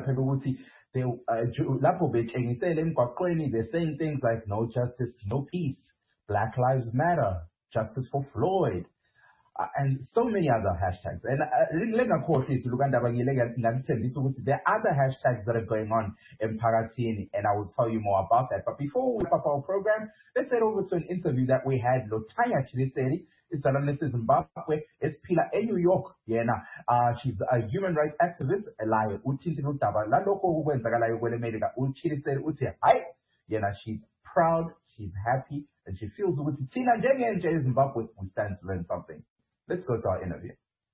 they're saying things like no justice, no peace, Black Lives Matter, justice for Floyd, and so many other hashtags. And there are other hashtags that are going on in Paratini, and I will tell you more about that. But before we wrap up our program, let's head over to an interview that we had. Lotanya Chiliseri is an analyst in Zimbabwe. It's Pila in New York. She's a human rights activist. She's proud, she's happy, and she feels with Tina and Zimbabwe, we stand to learn something. Let's go to our interview.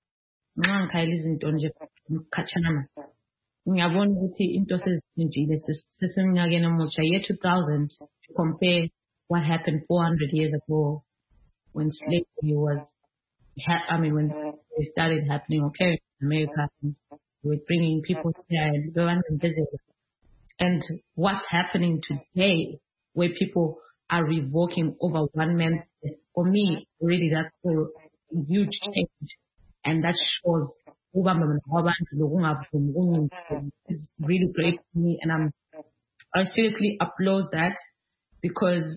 Ngiyabona ukuthi into sezintshile seseminyakeni emutsha ye 2000 to compare what happened 400 years ago when slavery was when it started happening in America. We were bringing people here and go and visit. And what's happening today where people are revoking over one man's death, for me really that's a huge change, and that shows it's really great for me, and I seriously applaud that because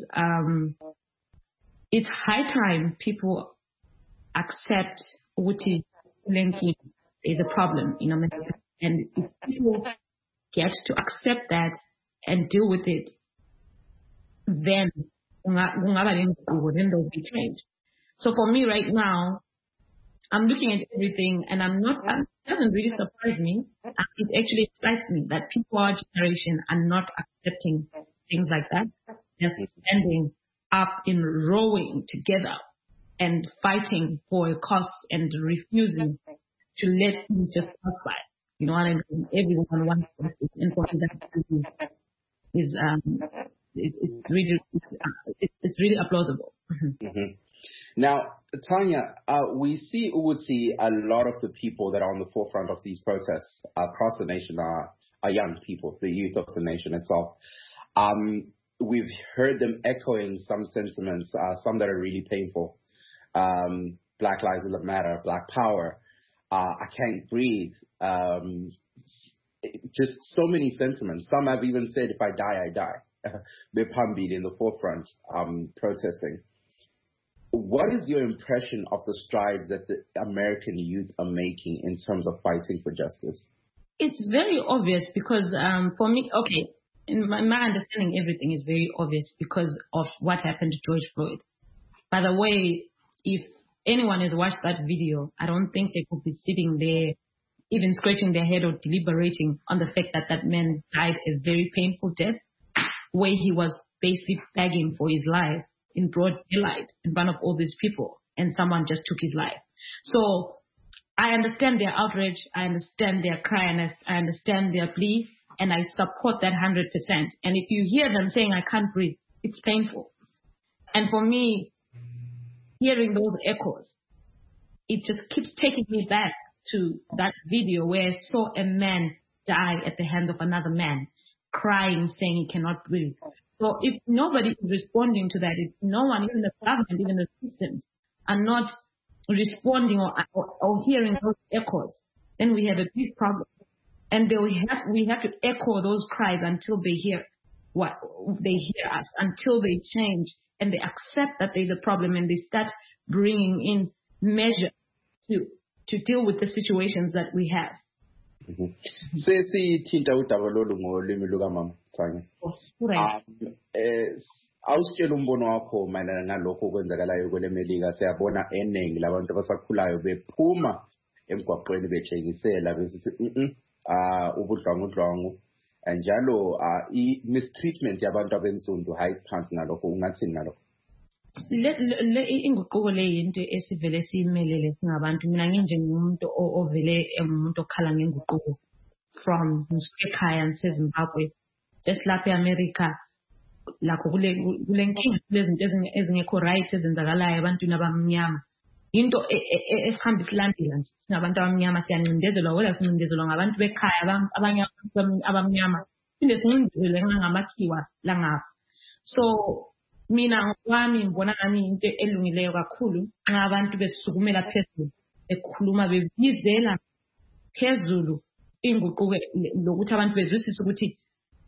it's high time people accept what is a problem in America, and if people get to accept that and deal with it, then there'll be change. So for me right now, I'm looking at everything, and it doesn't really surprise me. It actually excites me that people our generation are not accepting things like that. They're standing up in rowing together and fighting for a cause and refusing to let me just pass by. You know what I mean? Everyone wants justice, and for me that's is it's really applaudable. Mm-hmm. Now, Tanya, we see Uwuti, a lot of the people that are on the forefront of these protests across the nation are young people, the youth of the nation itself. We've heard them echoing some sentiments, some that are really painful. Black Lives Matter, Black Power, I can't breathe. Just so many sentiments. Some have even said, if I die, I die. Bepambili in the forefront, protesting. What is your impression of the strides that the American youth are making in terms of fighting for justice? It's very obvious because for me, okay, in my understanding, everything is very obvious because of what happened to George Floyd. By the way, if anyone has watched that video, I don't think they could be sitting there even scratching their head or deliberating on the fact that that man died a very painful death, where he was basically begging for his life in broad daylight in front of all these people, and someone just took his life. So I understand their outrage, I understand their cry, and I understand their plea, and I support that 100%. And if you hear them saying, I can't breathe, it's painful. And for me, hearing those echoes, it just keeps taking me back to that video where I saw a man die at the hands of another man, crying, saying he cannot breathe. So if nobody is responding to that, if no one, even the government, even the systems, are not responding or hearing those echoes, then we have a big problem. And we have to echo those cries until they hear us, until they change and they accept that there's a problem and they start bringing in measures to deal with the situations that we have. Sesithinta udaba lolu ngolimi lukaMama Tanya. Awusitshela umbono wakho mayelana nalokho okwenzakalayo kwele Melika. Siyabona eningi labantu abasakhulayo bephuma emgwaqweni betshengisela besithi ubudlwangudlwangu njalo mistreatment yabantu abensundu hayi phansi ngalokho. Ungathini ngalokho? Inguquko le yinto esivele siyimelele singabantu. Mina nginjengomuntu ovele umuntu okhala ngenguquko from ekhaya naseZimbabwe, just lapha eAmerica lakho kule nkinga lezinto ezingekho right ezenzakalayo ebantwini abamnyama. Into esihamba isilandela nje singabantu abamnyama siyancindezelwa, wena sincindezelwa ngabantu bekhaya abanye abamnyama, phinde sincindezelwe ngamakhiwa langapha. So mina ngokwami ngibona ngani into elungileyo kakhulu nxa abantu besukumela phezulu bekhuluma bebizela phezulu inguquko lokuthi abantu bezwisise ukuthi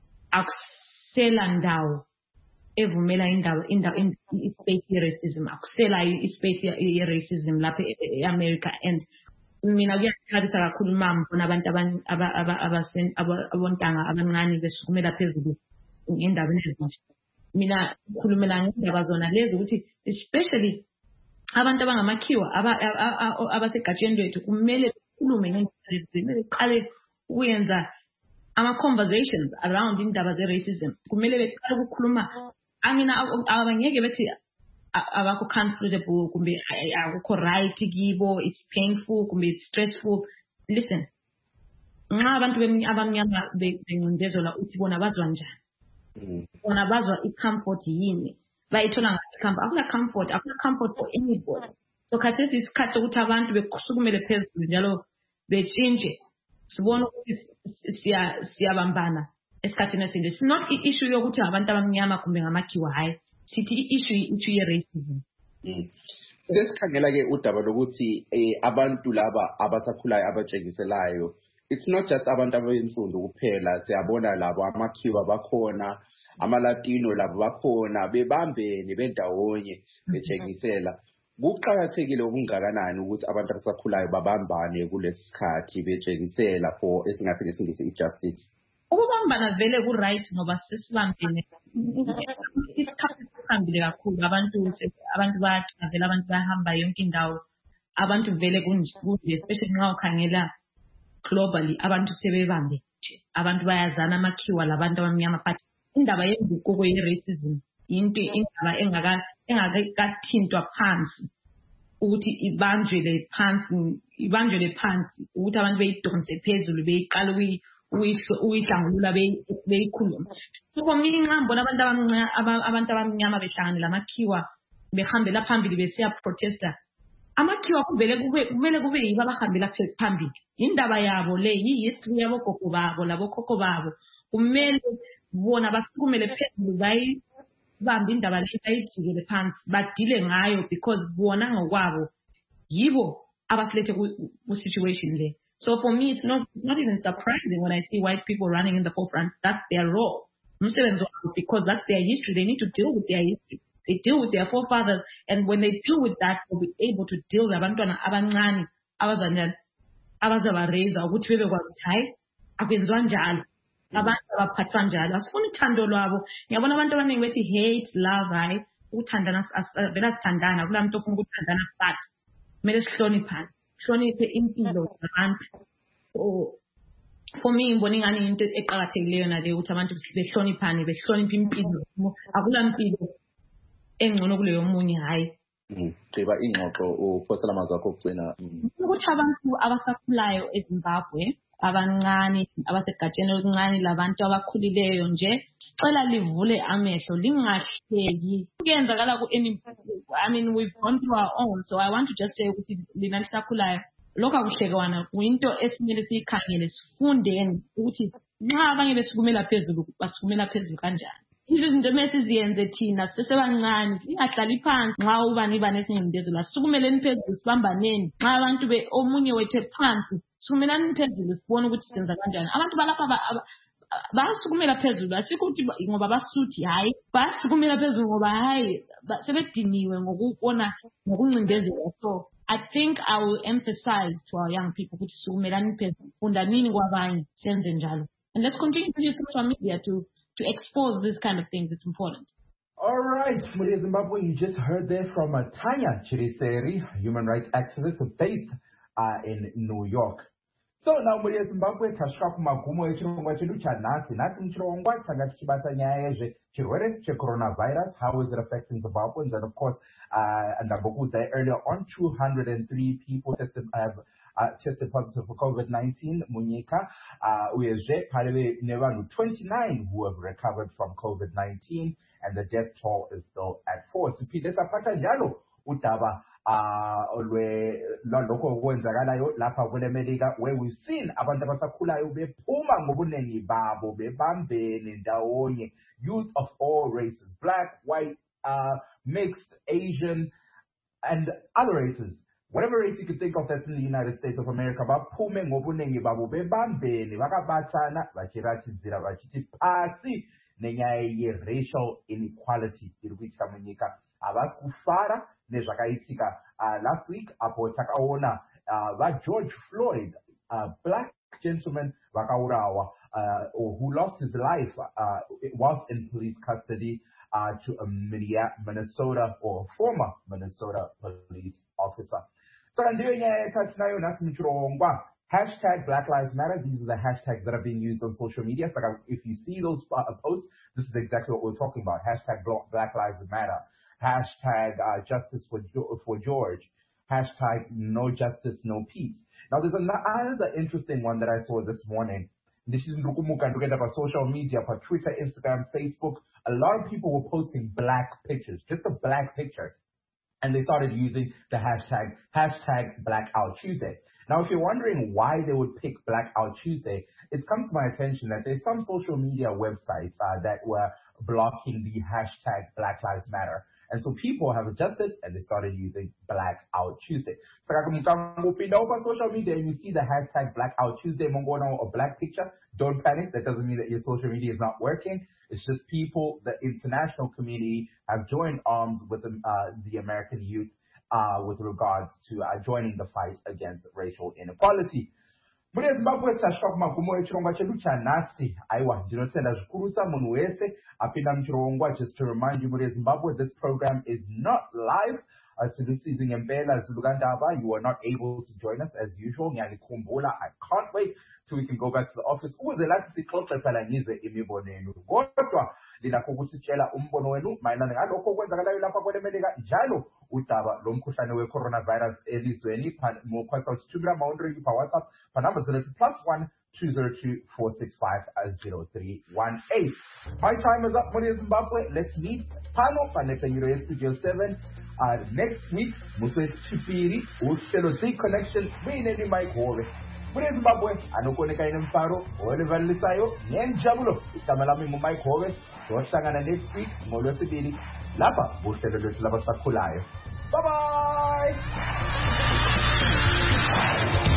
akusela ndawo evumela ispace ye-racism, akusela ispace ye-racism lapha e-America. And mina kuyakuthabisa kakhulu uma ngibona abantu abontanga abancane besukumela phezulu ngendabeni ezinje. Mina khulumela ngendaba zona lezi ukuthi especially abantu abangamakhiwa abasegatsheni lethu kumele bekhulume ngendaba lezi, kumele beqale ukuyenza ama-conversations around indaba ze-racism. Kumele beqale ukukhuluma. Abangeke bethi abakho comfortable kumbe akukho right kibo, it's painful kumbe it's stressful. Listen, nxa abantu abamnyama bencindezelwa uthi bona bazwa njani, bona bazwa i-comfort yini, bayithola ngaphi akuna comfort for anybody. So khathesi isikhathi sokuthi abantu besukumele phezulu njalo betshintshe, sibona ukuthi siyabambana esikhathini esinde. It's not i-issue yokuthi abantu abamnyama kumbe ngamakhiwa hayi, sithi i-issue ye-racism. Sesikhangela-ke udaba lokuthi abantu laba abasakhulayo abatshengiselayo, it's not just abantu abensundu kuphela, siyabona labo amakhiwa bakhona, amalatino labo bakhona, bebambene bendawonye betshengisela. Kuqakathekile okungakanani ukuthi abantu abasakhulayo babambane kulesi sikhathi betshengisela for esingathi ngesingisi i-justice? Ukubambana vele ku-right ngoba sesibambene isikhathi sihambile kakhulu, abantu bayatravela, abantu bayahamba yonke indawo, abantu vele kunje, especially nxa ukhangela globally abantu sebebambe nje, abantu bayazana amakhiwa labantu abamnyama. But indaba yenguquko ye-racism indaba engakathintwa phansi ukuthi ibanjwele phansi ukuthi abantu beyidonse phezulu beyiqala uyihlangulula beyikhuluma. So for me nxa ngibona abantu abamnyama behlanganela amakhiwa behambela phambili besiya protesta, amakhiwa kumele kube yibo abahambela phambili. Indaba yabo le history yabo gogo babo labokhokho babo, kumele bona basukumele phezulu bayibambe indaba le bayijikele phansi badile ngayo, because bona ngokwabo yibo abasilethe ku situation le. So for me, it's not even surprising when I see white people running in the forefront. That's their role. Because that's their history. They need to deal with their history. They deal with their forefathers. And when they deal with that, they'll be able to deal with abantwana abancane abazabareza ukuthi bebekwazi hayi akwenziwa njalo. Abantu abaphathwa njalo. Asifuni uthando lwabo. Ngiyabona abantu abaningi bethi hate, love, hayi. Ukuthandana vela sithandana. Kula muntu ofuna ukuthandana but kumele sihloniphane. Hloniphe impilo zabantu. For me ngibona ingani into eqhakathekileyo nale ukuthi abantu behloniphane, behloniphe impilo. Akula mpilo engcono kuleyo munye hayi. Gqiba ingxoxo uphosela amazwi akho okugcina. Ukuthi abantu abasakhulayo eZimbabwe abancane abasegatsheni elincane labantu abakhulileyo nje cela livule amehlo lingahleki kuyenzakala ku any. I mean we've gone through our own, so I want to just say ukuthi lina lisakhulayo lokho akuhlekwana kuyinto esimele siyikhangele sifundeni ukuthi nxa abanye besukumela phezulu basukumela phezulu kanjani. Izinto mesiziyenze thina sesebancane singahlali phansi nxa ubani banesingcindezelo sukumeleni phezulu sibambaneni nxa abantu omunye wethe phansi sukumelani phezulu sibone ukuthi senza kanjani. Abantu balapha basukumela phezulu asikho ukuthi ngoba basuthi hayi basukumela phezulu ngoba hayi sebediniwe ngokubona ngokuncindezela. So I think I will emphasize to our young people ukuthi sukumelani phezulu fundanini kwabanye senze njalo, and let's continue to use social media to expose this kind of things. It's important. All right, Mulia Zimbabwe, you just heard there from Tanya Chiriseri, human rights activist based in New York. So now Mulia Zimbabwe tashaka magumo echirongwa chedu chanhasi mchirongwa changa chichibata nyaya yezvechirwere coronavirus. How is it affecting Zimbabweans? And of course, ndambokudza earlier on, 203 people tested positive for COVID-19 munyika uyezve palive nevanhu 29 who have recovered from COVID-19, and the death toll is still at 4. Siphinde saphatha njalo udaba lwalokho kwenzakalayo lapha kweMelika, where we've seen abantu abasakhulayo bephuma ngobunengi babo bebambene ndawonye, youth of all races, black, white, mixed, Asian, and other races. Whatever race you could think of that's in the United States of America, baphume ngobunengi babo bebambene bakabathana bachirachidzira bachiti pasi nenyaya ye-racial inequality iri kuitika munyika. Havasi kufara nezvakaitika last week apo takaona George Floyd, black gentleman vakaurawa who lost his life whilst in police custody to a Minnesota or former Minnesota police officer. So ndiyo nyaya yatinayo nasi muchirongwa. Hashtag Black Lives Matter. These are the hashtags that are being used on social media. So if you see those posts, this is exactly what we're talking about. Hashtag Black Lives Matter. Hashtag Justice for George. Hashtag No Justice, No Peace. Now there's another interesting one that I saw this morning. This is on social media, for Twitter, Instagram, Facebook. A lot of people were posting black pictures, just a black picture. And they started using the hashtag Blackout Tuesday. Now, if you're wondering why they would pick Blackout Tuesday, it's come to my attention that there's some social media websites that were blocking the hashtag Black Lives Matter. And so people have adjusted and they started using Blackout Tuesday. So over social media and you see the hashtag Blackout Tuesday or black picture, don't panic. That doesn't mean that your social media is not working. It's just people, the international community have joined arms with the American youth with regards to joining the fight against racial inequality. Mulia Zimbabwe tashaka magumo echirongwa chedu chanhasi. Aiwa, ndinotenda zvikurusa munhu wese apinda muchirongwa. Just to remind you, Mulia Zimbabwe, this program is not live. Silusizi ngempela Zulugandaba, you are not able to join us as usual. Ngiyalikumbula, I can't wait till we can go back to the office. Ukuze lathi sixoxe phela ngize imibono yenu. Kodwa linakho ukusitshela umbono wenu mayelana ngalokho okwenzakalayo lapha kweMelika njalo udaba lomkhuhlane we-coronavirus elizweni. Mukhwasa uthumela amawondreki pa WhatsApp pa number 0 +1 202-465-0318. My time is up, Muli Zimbabwe. Let's meet Pano Paneta Euro Studio 7. Next week, Muswe Chipiri, Ushelo Z Connection, Winnie Mike Hove. Muli Zimbabwe, Anokoneka Inemparo, Oliver Lisayo, Yen Jabulo, Tamalami Mike Hove, Roshangana next week, Molo Sibiri, Lapa, Ushelo Lava Sakulayo. Bye-bye!